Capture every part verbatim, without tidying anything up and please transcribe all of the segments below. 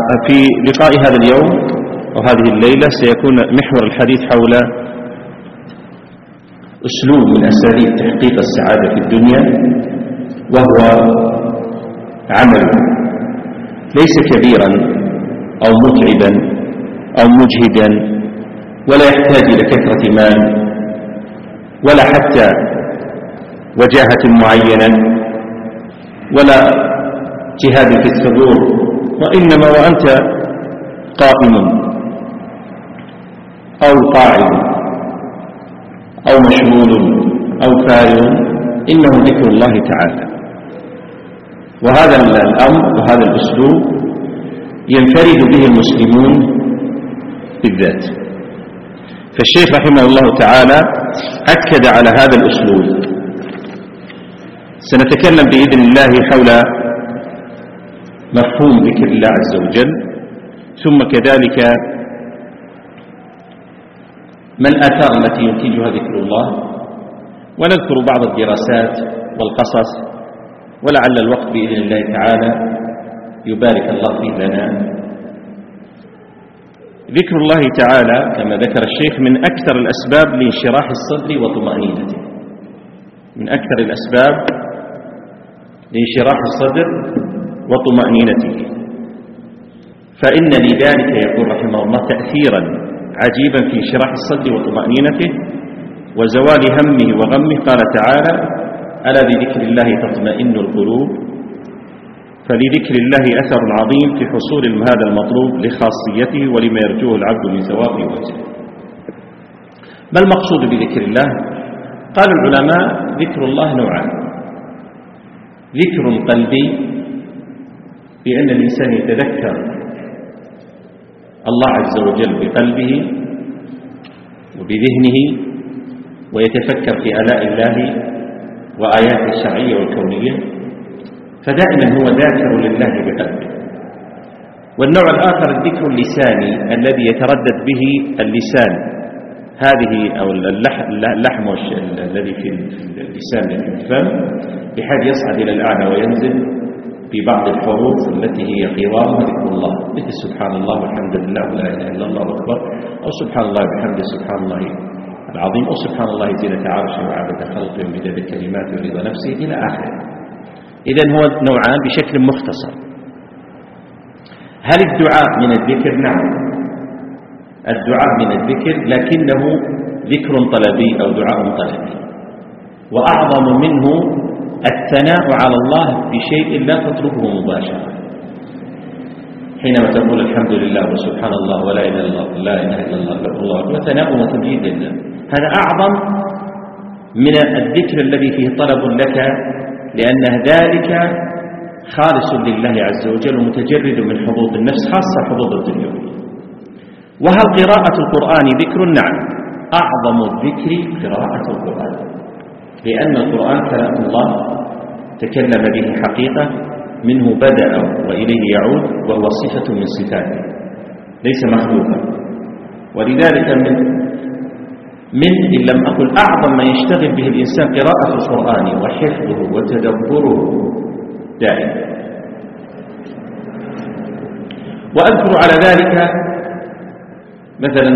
وفي لقاء هذا اليوم وهذه الليلة سيكون محور الحديث حول أسلوب من أساليب تحقيق السعادة في الدنيا، وهو عمل ليس كبيرا أو متعبا أو مجهدا، ولا يحتاج إلى كثرة مال ولا حتى وجاهة معينة ولا اجتهاد في الثبور، وإنما وأنت قائم أو قاعد أو مشغول أو فارغ إنه ذكر الله تعالى. وهذا الأمر وهذا الأسلوب ينفرد به المسلمون بالذات، فالشيخ رحمه الله تعالى أكد على هذا الأسلوب. سنتكلم بإذن الله حول مفهوم ذكر الله عز وجل، ثم كذلك ما الآثار التي ينتجها ذكر الله، ونذكر بعض الدراسات والقصص، ولعل الوقت بإذن الله تعالى يبارك الله فيه لنا. ذكر الله تعالى كما ذكر الشيخ من أكثر الأسباب لانشراح الصدر وطمأنينته، من أكثر الأسباب لانشراح الصدر وطمأنينته، فإن لذلك يقول رحمه الله تأثيرا عجيبا في انشراح الصدر وطمأنينته وزوال همه وغمه. قال تعالى: ألا بذكر الله تطمئن القلوب. فلذكر الله أثر عظيم في حصول هذا المطلوب لخاصيته ولما يرجوه العبد من ثواب وجهه. ما المقصود بذكر الله؟ قال العلماء: ذكر الله نوعان: ذكر قلبي بأن الإنسان يتذكر الله عز وجل بقلبه وبذهنه ويتفكر في آلاء الله وآياته الشرعية والكونية، فدائما هو ذاكر لله بقلبه. والنوع الآخر الذكر اللساني الذي يتردد به اللسان، هذه أو اللحم الذي في اللسان في الفم، بحيث يصعد إلى الأعلى وينزل في بعض الحروف التي هي قوامها ذكر الله، مثل سبحان الله والحمد لله ولا إله إلا الله أكبر، أو سبحان الله وبحمده سبحان الله العظيم، أو سبحان الله زينة عرشه وعدد خلقه ومداد كلماته ورضا نفسه إلى آخره. إذن هو نوعان بشكل مختصر. هل الدعاء من الذكر؟ نعم، الدعاء من الذكر، لكنه ذكر طلبي أو دعاء طلبي، وأعظم منه الثناء على الله بشيء لا تطلبه مباشرة. حينما تقول الحمد لله وسبحان الله ولا إله إلا الله لا إله إلا الله الله أكبر، ثناء وتمجيد لله، هذا أعظم من الذكر الذي فيه طلب لك، لأن ذلك خالص لله عز وجل ومتجرد من حظوظ النفس، خاصة حظوظ الدنيا. وهل قراءة القرآن ذكر؟ نعم، أعظم الذكر قراءة القرآن، لأن القرآن كلام الله تكلم به حقيقة، منه بدأ وإليه يعود، وهو صفة من صفاته ليس مخلوقا. ولذلك من من إن لم أقل أعظم ما يشتغل به الإنسان قراءة القرآن وحفظه وتدبره دائما. وأذكر على ذلك مثلا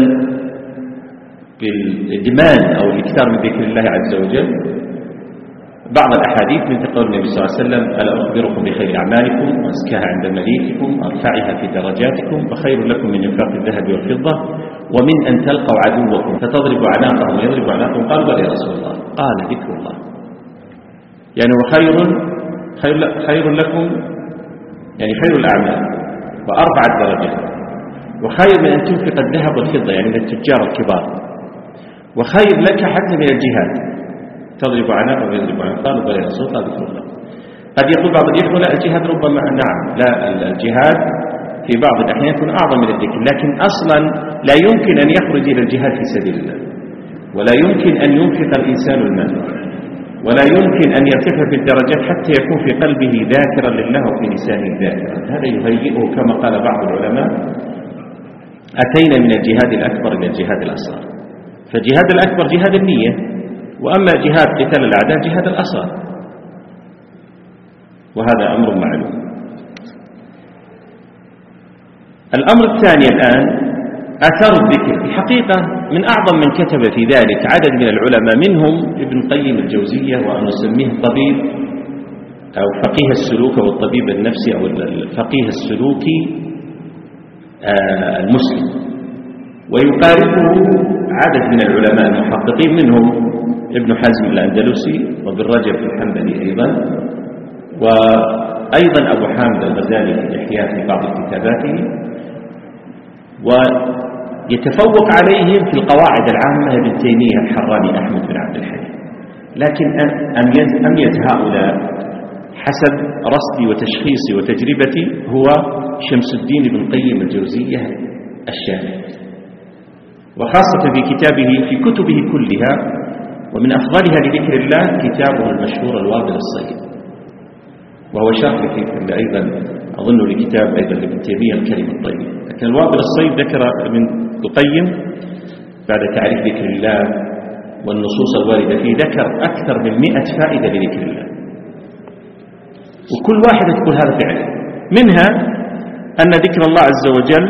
بالإدمان أو الإكثار من ذكر الله عز وجل بعض الأحاديث من قول النبي صلى الله عليه وسلم: ألا أخبركم بخير أعمالكم وأزكاها عند مليككم وأرفعها في درجاتكم وخير لكم من إنفاق الذهب والفضة ومن أن تلقوا عدوكم فتضربوا أعناقهم ويضربوا أعناقهم. قالوا: بلى يا رسول الله. قال: ذكر الله، يعني وخير خير, خير لكم، يعني خير الأعمال وأرفع الدرجات، وخير من أن تنفق الذهب والفضة، يعني من التجار الكبار، وخير لك حتى من الجهاد تضرب عناقه ويضرب عناقه. قالوا: بلى يا رسول الله ذكر الله. قد يقول بعض الإخوة: لا، الجهاد ربما نعم، لا، الجهاد في بعض الأحيان يكون أعظم من الذكر، لكن أصلا لا يمكن أن يخرج إلى الجهاد في سبيل الله، ولا يمكن أن ينفق الإنسان المال، ولا يمكن أن يرتفع في الدرجات حتى يكون في قلبه ذاكرا لله وفي لسانه ذاكرا. هذا يهيئه كما قال بعض العلماء: أتينا من الجهاد الأكبر إلى الجهاد الأصغر. فالجهاد الأكبر جهاد النية، وأما جهاد قتال الأعداء جهاد الأصغر، وهذا أمر معلوم. الأمر الثاني الآن آثار الذكر. الحقيقة من أعظم من كتب في ذلك عدد من العلماء، منهم ابن قيم الجوزية، وأنا أسميه الطبيب أو فقيه السلوك أو الطبيب النفسي أو الفقيه السلوكي المسلم، ويقاربه عدد من العلماء المحققين، منهم ابن حزم الأندلسي وابن رجب الحنبلي أيضا، وأيضا أبو حامد الغزالي في الإحياء في بعض كتاباته، ويتفوق عليهم في القواعد العامة ابن تيمية الحراني أحمد بن عبد الحليم. لكن أميز هؤلاء حسب رصدي وتشخيصي وتجربتي هو شمس الدين بن قيم الجوزية الشافعي، وخاصة في كتابه في كتبه كلها، ومن أفضلها لذكر الله كتابه المشهور الوابل الصيب، وهو شرح أيضا أظن لكتاب أيضا لابن تيمية الكلم الطيب. لكن الوابل الصيب ذكر من القيم بعد تعريف ذكر الله والنصوص الواردة فيه، ذكر أكثر من مئة فائدة لذكر الله، وكل واحد تقول هذا فعلا. منها أن ذكر الله عز وجل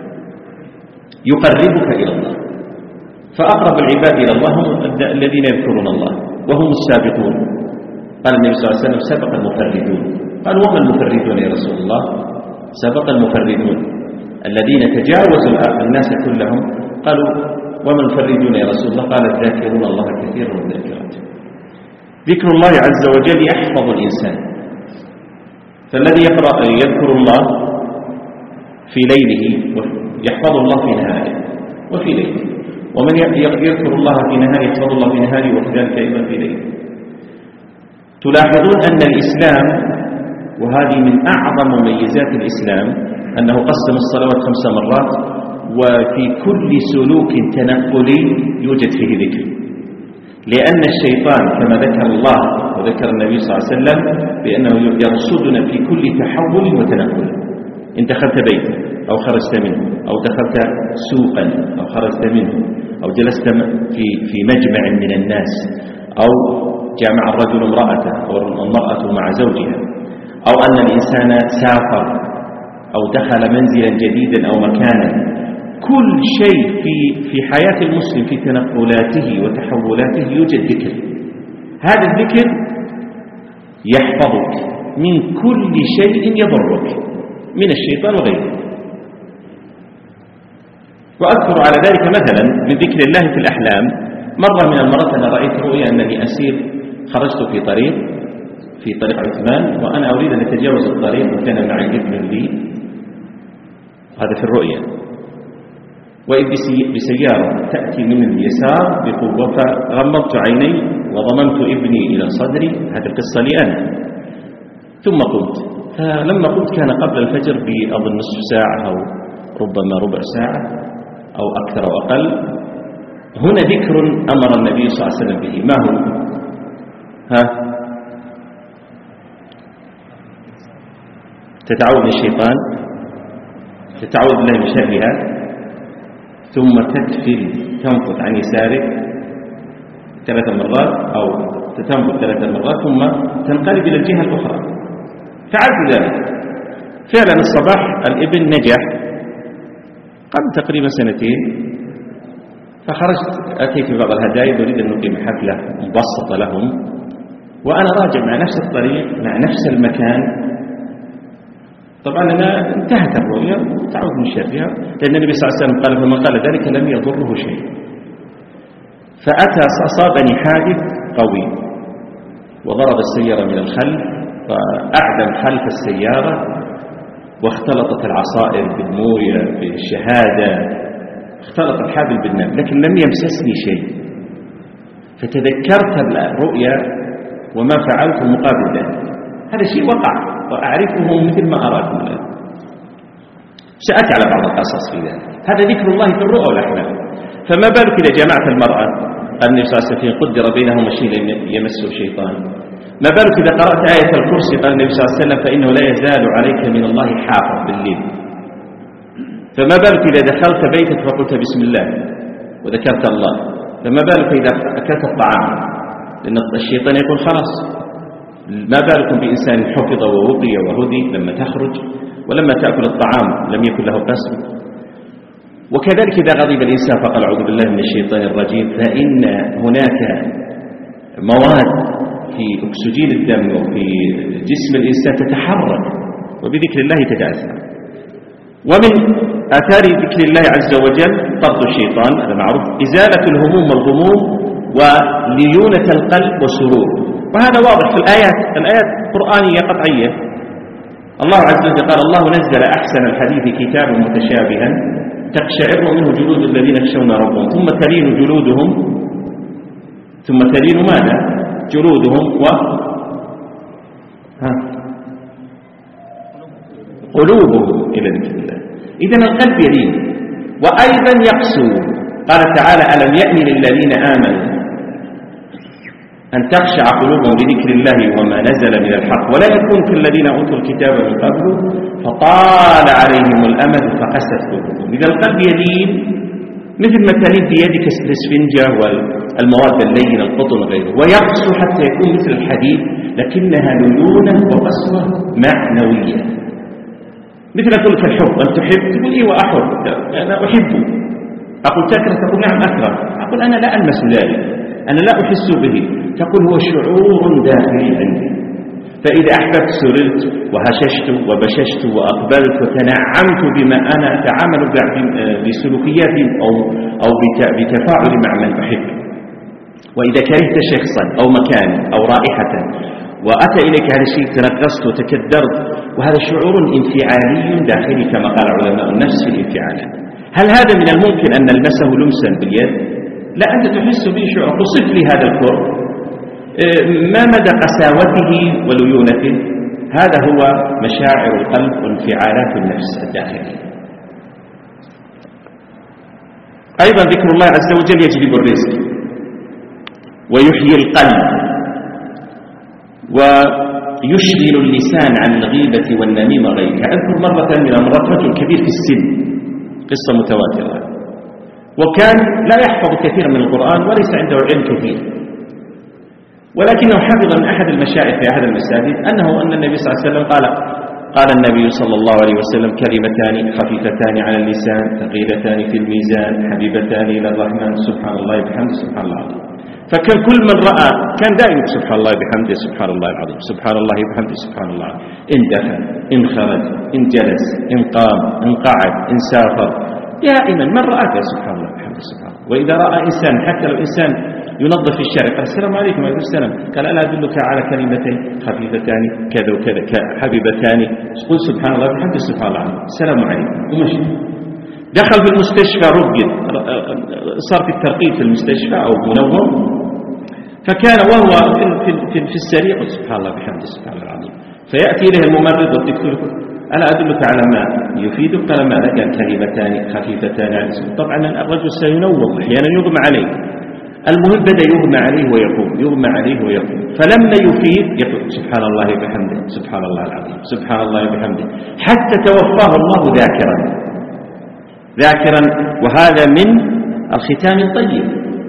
يقربك إلى الله، فأقرب العباد إلى الله هم الذين يذكرون الله وهم السابقون. قال النبي صلى الله عليه وسلم سبق المفردون. قال وما المفردون يا رسول الله؟ سبق المفردون الذين تجاوزوا الناس كلهم. قالوا وما المفردون يا رسول الله؟ قال الذاكرون الله كثيرا والذاكرات. ذكر الله عز وجل يحفظ الإنسان، فالذي يقرأ يذكر الله في ليله يحفظ الله في نهاره وفي ليله، ومن يذكر الله في نهاره يحفظ الله في نهاره وكذلك أيضا في ليله. تلاحظون أن الإسلام، وهذه من أعظم مميزات الإسلام، أنه قسم الصلوات خمس مرات، وفي كل سلوك تنقلي يوجد فيه ذكر، لأن الشيطان كما ذكر الله وذكر النبي صلى الله عليه وسلم بأنه يرصدنا في كل تحول وتنقل. إن دخلت بيتا أو خرجت منه، أو دخلت سوقا أو خرجت منه، أو جلست في في مجمع من الناس، أو جامع الرجل امرأته أو المرأة مع زوجها، أو أن الإنسان سافر أو دخل منزلا جديدا أو مكانا، كل شيء في في حياة المسلم في تنقلاته وتحولاته يوجد ذكر. هذا الذكر يحفظك من كل شيء يضرك من الشيطان وغيره. وأذكر على ذلك مثلا من ذكر الله في الأحلام. مرة من المرات أنا رأيت رؤيا أنني أسير، خرجت في طريق في طريق عثمان، وأنا أريد أن أتجاوز الطريق، وكان معي ابن لي، هذا في الرؤيا، وإذ بسيارة تأتي من اليسار بقوة، فغمضت عيني وضممت ابني إلى صدري. هذه القصة لي أنا. ثم قمت، فلما قمت كان قبل الفجر بأظن نصف ساعة أو ربما ربع ساعة أو أكثر أو أقل. هنا ذكر أمر النبي صلى الله عليه وسلم به. ما هو؟ ها تتعوذ من الشيطان، تتعوذ بالله من شرها، ثم تكفل تنفث عن يسارك ثلاث مرات أو تتنفث ثلاث مرات، ثم تنقلب إلى الجهة الأخرى. فعلت ذلك فعلا. الصباح الابن نجح قبل تقريبا سنتين، فخرجت أتيت ببعض الهدايا أريد أن نقيم حفلة مبسطة لهم، وأنا راجع مع نفس الطريق مع نفس المكان. طبعا أنا انتهت الرؤيا وتعود من شرها، لأن النبي صلى الله عليه وسلم قال فمن قال ذلك لم يضره شيء. فأتى أصابني حادث قوي، وضرب السيارة من الخلف فأعدم خلف السيارة، واختلطت العصائر بالموية بالشهادة، اختلط الحابل بالنار، لكن لم يمسسني شيء. فتذكرت الرؤيا وما فعلت مقابل ذلك. هذا شيء وقع وأعرفه مثل ما أراكم الآن. سأتي على بعض القصص في ذلك. هذا ذكر الله في الرؤى والأحلام. فما بالك إذا جمعت المرأة، قال النبي صلى الله عليه وسلم قدر بينهما شيء يمسه الشيطان. ما بالك إذا قرأت آية الكرسي، قال النبي صلى الله عليه وسلم فإنه لا يزال عليك من الله حافظ بالليل. فما بالك إذا دخلت بيتك فقلت بسم الله وذكرت الله. فما بالك إذا أكلت الطعام، لأن الشيطان يقول خلاص. ما بالكم بإنسان حفظ ووقي وهدي لما تخرج ولما تأكل الطعام لم يكن له قسم. وكذلك إذا غضب الإنسان فقال أعوذ بالله من الشيطان الرجيم، فإن هناك مواد في أكسجين الدم وفي جسم الإنسان تتحرك، وبذكر الله تتأثر. ومن آثار ذكر الله عز وجل طرد الشيطان، هذا معروف، إزالة الهموم والغموم وليونة القلب وسرور، وهذا واضح في الآيات الآيات قرآنية قطعية. الله عز وجل قال الله نزل أحسن الحديث كتابا متشابها تقشعر منه جلود الذين يخشون ربهم ثم تلين جلودهم ثم تلين ماذا؟ جلودهم و ها قلوبهم إلى ذكر الله. إذن القلب يلين وأيضا يقسو. قال تعالى ألم يأن للذين آمنوا أن تخشع قلوبهم لذكر الله وما نزل من الحق ولا يكون كالذين أوتوا الكتاب من قبل فطال عليهم الأمد فقست قلوبهم. إذا القلب يلين مثل ما تلين بيدك الاسفنجة والمواد اللينة القطن وغيره، ويقسو حتى يكون مثل الحديد لكنها ليونة وقسوة معنوية. مثل أقول لك الحب، أن تحب تقول إيه وأحب، أنا أحبه. أقول تكره تقول نعم أكره. أقول أنا لا ألمس ذلك، أنا لا أحس به. تقول هو شعور داخلي عندي. فإذا أحببت سررت وهششت وبششت وأقبلت وتنعمت بما أنا أتعامل بسلوكيات أو أو بتفاعل مع من أحب. وإذا كرهت شخصا أو مكانا أو رائحة وأتى إليك هذا الشيء تنقصت وتكدرت، وهذا شعور انفعالي داخلي كما قال علماء النفس في الانفعالات. هل هذا من الممكن أن نلمسه لمسا باليد؟ لا، أنت تحس به شعور. تصف لي هذا الكرب، ما مدى قساوته وليونته؟ هذا هو مشاعر القلب وانفعالات النفس الداخلية. أيضا ذكر الله عز وجل يجلب الرزق ويحيي القلب ويشغل اللسان عن الغيبة والنميمة وغيرها. أذكر مرة من المرات رجل كبير في السن، قصة متواترة، وكان لا يحفظ كثيرا من القرآن وليس عنده علم كثير، ولكنه حفظ من أحد المشايخ في أحد المساجد أنه أن النبي صلى الله عليه وسلم قال قال النبي صلى الله عليه وسلم كلمتان خفيفتان على اللسان ثقيلتان في الميزان حبيبتان إلى الرحمن سبحان الله وبحمده سبحان الله العظيم. فكان كل من رأى كان دائما سبحان الله وبحمده سبحان الله العظيم سبحان الله وبحمده سبحان الله العظيم. إن دخل إن خرج إن جلس إن قام إن قعد إن سافر دائما من رأى سبحان الله وبحمده سبحان الله. وإذا رأى إنسان حتى لو إنسان ينظف في الشارع قال السلام عليكم وعليكم السلام، قال ألا أدلك على كلمتين خفيفتان كذا وكذا حبيبتان، قل سبحان الله وبحمده سبحان الله العظيم السلام عليكم ومشي. دخل في المستشفى رقد، صار في الترقيب في المستشفى أو منوم، فكان وهو في, في, في, في السرير قل سبحان الله وبحمده سبحان الله العظيم. فيأتي إليه الممرض والدكتور ألا أدلك على ما يفيدك؟ قال ماذا؟ قال كلمتان خفيفتان. طبعا الرجل سينوم أحيانا يغمى عليه. المهم بدأ يغمى عليه ويقوم يغمى عليه ويقوم، فلما يفيد يقول سبحان الله وبحمده سبحان الله العظيم سبحان الله وبحمده حتى توفاه الله ذاكرا ذاكرا وهذا من الختام الطيب.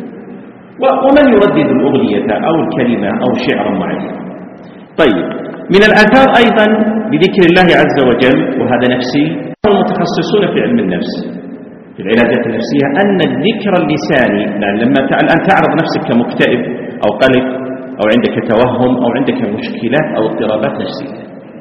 ومن يردد الأغنية أو الكلمة أو شعرا معين. طيب، من الآثار أيضا بذكر الله عز وجل، وهذا نفسي، المتخصصون في علم النفس في العلاجات النفسية، أن الذكر اللساني يعني لما الآن تعرض نفسك كمكتئب أو قلق أو عندك توهم أو عندك مشكلات أو اضطرابات نفسية،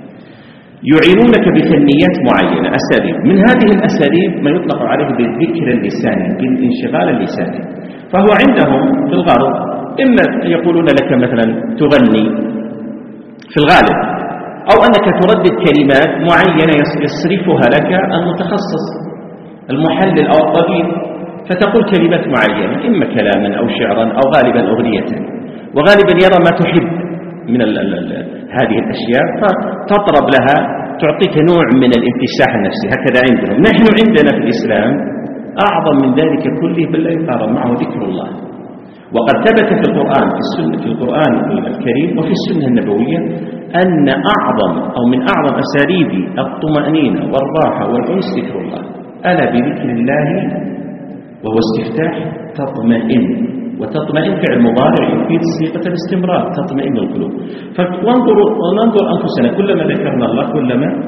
يعينونك بفنيات معينة أساليب. من هذه الأساليب ما يطلق عليه بالذكر اللساني، بالانشغال اللساني. فهو عندهم في الغرب إما يقولون لك مثلا تغني في الغالب، أو أنك تردد كلمات معينة يصرفها لك المتخصص المحلل أو الطبيب، فتقول كلمات معينة إما كلاما أو شعرا أو غالبا أغنية، وغالبا يرى ما تحب من ال ال ال هذه الأشياء فتطرب لها، تعطيك نوع من الانفساح النفسي. هكذا عندهم. نحن عندنا في الإسلام أعظم من ذلك كله بل لا يقارن معه ذكر الله. وقد ثبت في القرآن في السنة في القرآن الكريم وفي السنة النبوية أن أعظم أو من أعظم أساليب الطمأنينة والراحة والأنس ذكر الله. ألا بذكر الله وهو استفتاح تطمئن، وتطمئن فعل مضارع يفيد صيغة الاستمرار، تطمئن القلوب. فننظر وننظر أنفسنا كلما ذكرنا الله كلما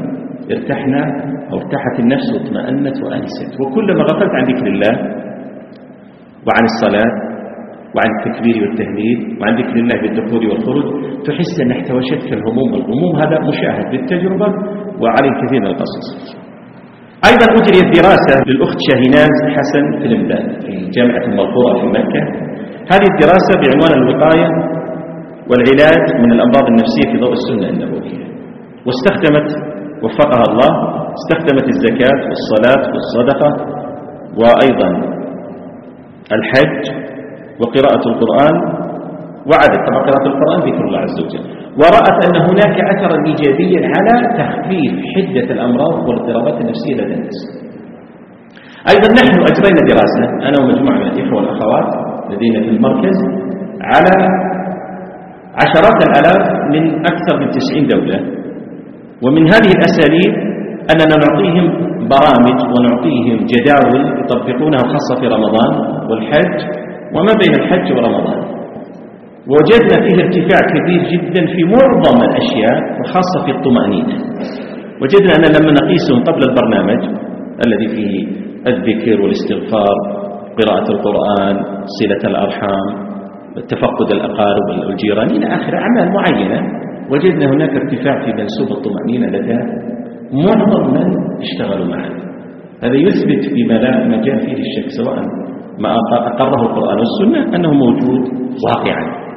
ارتحنا أو ارتاحت النفس واطمأنت وأنست. وكلما غفلت عن ذكر الله وعن الصلاة وعن التكبير والتهليل وعن ذكر الله بالدخول والخروج تحس أن احتوشتك الهموم والغموم. هذا مشاهد بالتجربة وعليه كثير من القصص. أيضا أجريت دراسة للأخت شاهيناز حسن في الإمداد في جامعة الملقورة في مكة. هذه الدراسة بعنوان الوقاية والعلاج من الأمراض النفسية في ضوء السنة النبوية، واستخدمت وفقها الله استخدمت الزكاة والصلاة والصدقة وأيضا الحج وقراءة القرآن وعدد. طبعا قراءة القرآن ذكر الله عز وجل. ورأت أن هناك أثرا إيجابيا على تخفيف حدة الأمراض والاضطرابات النفسية لدى الناس. أيضا نحن أجرينا دراسة أنا ومجموعة من الإخوة والأخوات لدينا في المركز على عشرات الآلاف من أكثر من تسعين دولة، ومن هذه الأساليب أننا نعطيهم برامج ونعطيهم جداول يطبقونها خاصة في رمضان والحج وما بين الحج ورمضان. وجدنا فيه ارتفاع كبير جدا في معظم الأشياء وخاصة في الطمأنينة. وجدنا أن لما نقيسهم قبل البرنامج الذي فيه الذكر والاستغفار، قراءة القرآن، صلة الأرحام، تفقد الأقارب والجيران إلى آخر أعمال معينة، وجدنا هناك ارتفاع في منسوب الطمأنينة لدى معظم من اشتغلوا معنا. هذا يثبت فيما لا مجال فيه الشك، سواء ما أقره القرآن والسنة أنه موجود واقعا.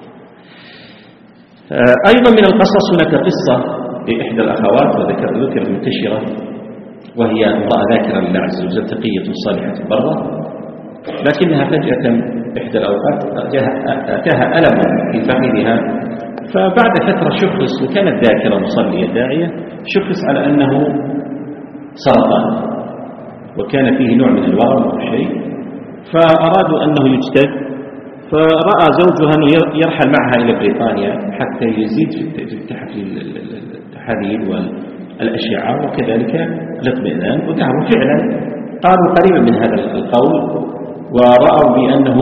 أيضا من القصص هناك قصة لإحدى الأخوات وذكر ذكر منتشرة، وهي امرأة ذاكرة لله عز وجل تقية صالحة برة، لكنها فجأة إحدى الأوقات أتاها ألم في فخذها، فبعد فترة شخص، وكانت ذاكرة مصلية داعية، شخص على أنه سرطان وكان فيه نوع من الورم أو شيء، فأرادوا أنه يجتث. فرأى زوجها أنه يرحل معها إلى بريطانيا حتى يزيد في التحاليل والأشعة وكذلك الاطمئنان، وذهبوا فعلا قالوا قريبا من هذا القول، ورأوا بأنه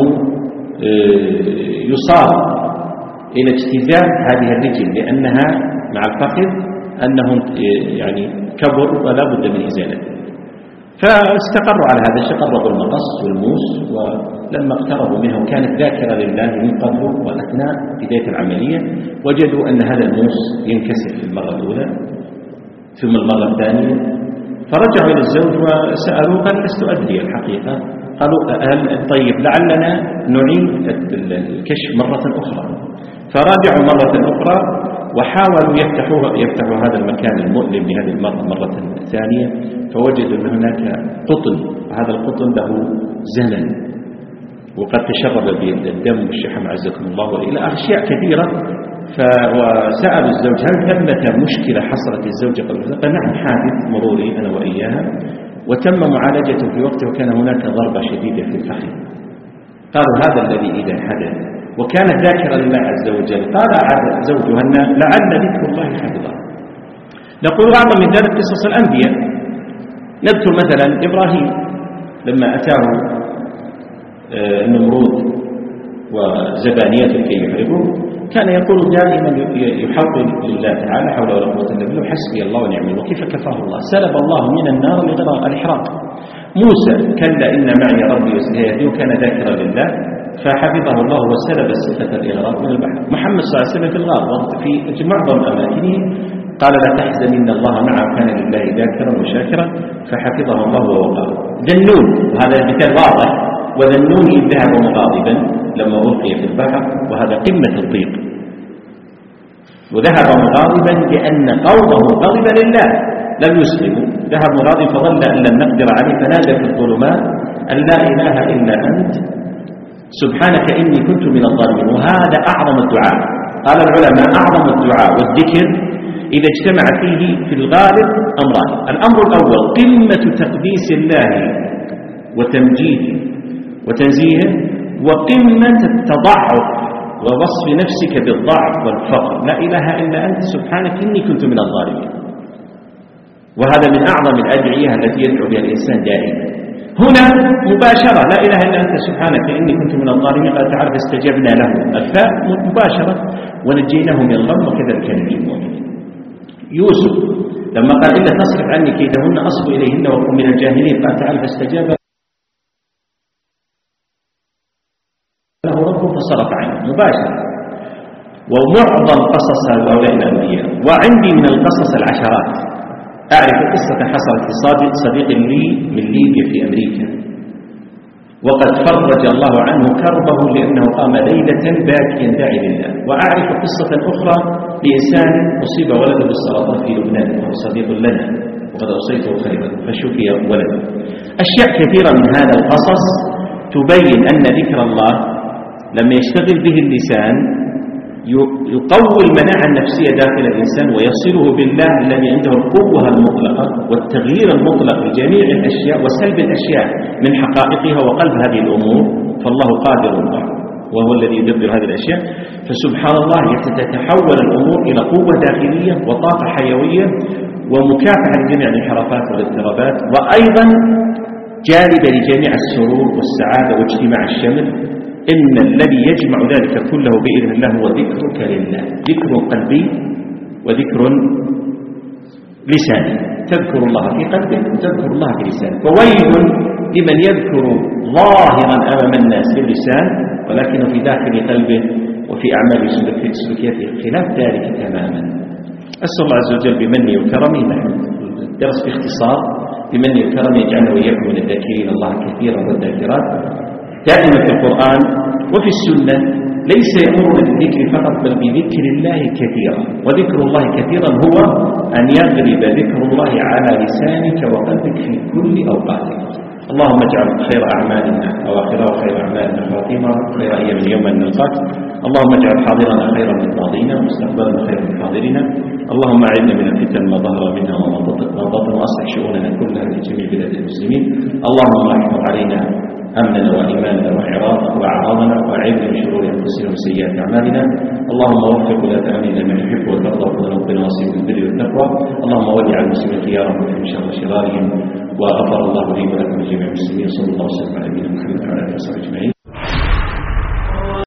يصار إلى اجتذاب هذه الرجل لأنها مع الفخذ أنه يعني كبر ولا بد من إزالته. فاستقروا على هذا الشيء، قربوا المقص والموس، ولما اقتربوا منه وكانت ذاكرة لله من قبل وأثناء بداية العملية وجدوا أن هذا الموس ينكسر في المرة الأولى ثم المرة الثانية. فرجعوا إلى الزوج وسألوه، قال لست أدري الحقيقة. قالوا هل طيب لعلنا نعيد الكشف مرة أخرى. فراجعوا مرة أخرى وحاولوا يفتحوا يفتحوا هذا المكان المؤلم لهذه المرة مرة ثانية، فوجدوا أن هناك قطن، وهذا القطن له زمن وقد تشرب بالدم والشحم عزكم الله وإلى أشياء كثيرة. فسألوا الزوج هل ثمة مشكلة حصلت الزوجة قبل ذلك؟ قال نعم، حادث مروري أنا وإياها، وتم معالجته في وقته، وكان هناك ضربة شديدة في الفخذ. قالوا هذا الذي إذا حدث، وكانت ذاكرة لله عز وجل. قال زوجها أن لعل ذكر الله حفظه. نقول أعظم من ذلك قصص الأنبياء. نذكر مثلا إبراهيم لما أتاه النمرود وزبانيته كي يحرقوه، كان يقول دائما يحول لله تعالى حول ولا قوة إلا بالله، حسبي الله ونعم الوكيل، فكفاه الله، سلب الله من النار لغير الإحراق. موسى كلا إن معي ربي سيهدين، وكان ذاكرا لله فحفظه الله وسلب الصفة الإغراق من البحر. محمد صلى الله عليه وسلم في الغار في معظم أماكنه قال لا تحزن إن الله معه، كان لله ذاكرا وشاكرا فحفظه الله ووقاه. ذنون، هذا مثال واضح، وذنون إذ ذهب مغاضبا لما ألقي في البحر، وهذا قمة الضيق، وذهب مغاضبا لأن قومه غضب لله لم يسلموا، ذهب مغاضبا فظن أن لم نقدر عليه فنادى في الظلمات أن لا إله إلا أنت سبحانك إني كنت من الظالمين. وهذا أعظم الدعاء. قال العلماء أعظم الدعاء والذكر إذا اجتمع فيه في الغالب أمران. الأمر الأول قمة تقديس الله وتمجيده وتنزيهه، وقمة التضعف ووصف نفسك بالضعف والفقر، لا إله إلا أنت سبحانك إني كنت من الظالمين. وهذا من أعظم الأدعية التي يدعو بها الإنسان دائما. هنا مباشرة لا إله إلا أنت سبحانك إني كنت من الظالمين، قال تعالى فاستجبنا له، الفاء مباشرة ونجيناه من الغم، وكذلك نجي المؤمنين. يوسف لما قال إلا تصرف عني كيدهن أصب إليهن وأكون من الجاهلين، قال تعالى فاستجاب له ربه فصرف عنه مباشرة. ومعظم قصص هؤلاء الأنبياء، وعندي من القصص العشرات. أعرف قصة حصلت لصديق صديق لي من ليبيا في أمريكا، وقد فرج الله عنه كربه لأنه قام ليلة باكيا داعي لله. وأعرف قصة أخرى لإنسان أصيب ولده بالسرطان في لبنان، وهو صديق لنا وقد أوصيته خيرا فشفي ولده. أشياء كثيرة من هذا القصص تبين أن ذكر الله لما يشتغل به اللسان يقوي المناعة النفسية داخل الإنسان ويصله بالله الذي عنده القوة المطلقة والتغيير المطلق لجميع الأشياء وسلب الأشياء من حقائقها وقلب هذه الأمور. فالله قادر الله وهو الذي يدبر هذه الأشياء. فسبحان الله تتحول الأمور إلى قوة داخلية وطاقة حيوية ومكافحة لجميع الانحرافات والاضطرابات، وأيضا جالبة لجميع السرور والسعادة واجتماع الشمل. إن الذي يجمع ذلك كله بإذن الله هو ذكرك لله، ذكر قلبي وذكر لساني. تذكر الله في قلبك وتذكر الله في لسانك. وويل لمن يذكر ظاهرا أمام الناس باللسان ولكنه في داخل قلبه وفي أعمال سلوكياته خلاف ذلك تماما. أسأل الله عز وجل بمنه وكرمه، نحن الدرس باختصار، بمنه وكرمه يجعلنا وإياكم من الذاكرين الله كثيرا والذاكرات دائما في القرآن وفي السنة. ليس يأمرنا بالذكر فقط بل بذكر الله كثيرا. وذكر الله كثيرا هو أن يغلب ذكر الله على لسانك وقلبك في كل أوقاتك. اللهم اجعل خير أعمالنا أواخرها وخير أعمالنا خواتيمها وخير أيام اليوم أن نلقاك. اللهم اجعل حاضرنا خيرا من ماضينا ومستقبلنا خيرا من حاضرنا. اللهم أعذنا من الفتن ما ظهر منها وما بطن وأصلح شؤوننا كلها في جميع بلاد المسلمين. اللهم احفظ علينا أمننا وإيماننا وأعراضنا وأعذنا من شرور أنفسنا وسيئات أعمالنا. اللهم وفق ولاة أمرنا من يحب وترضى وتنوبنا وصيب البر والتقوى. اللهم ولي على المسلمين خيارهم من شر شرارهم. وغفر الله لي ولكم جميع المسلمين. صلى الله وسلم على نبينا محمد وعلى آله وصحبه أجمعين.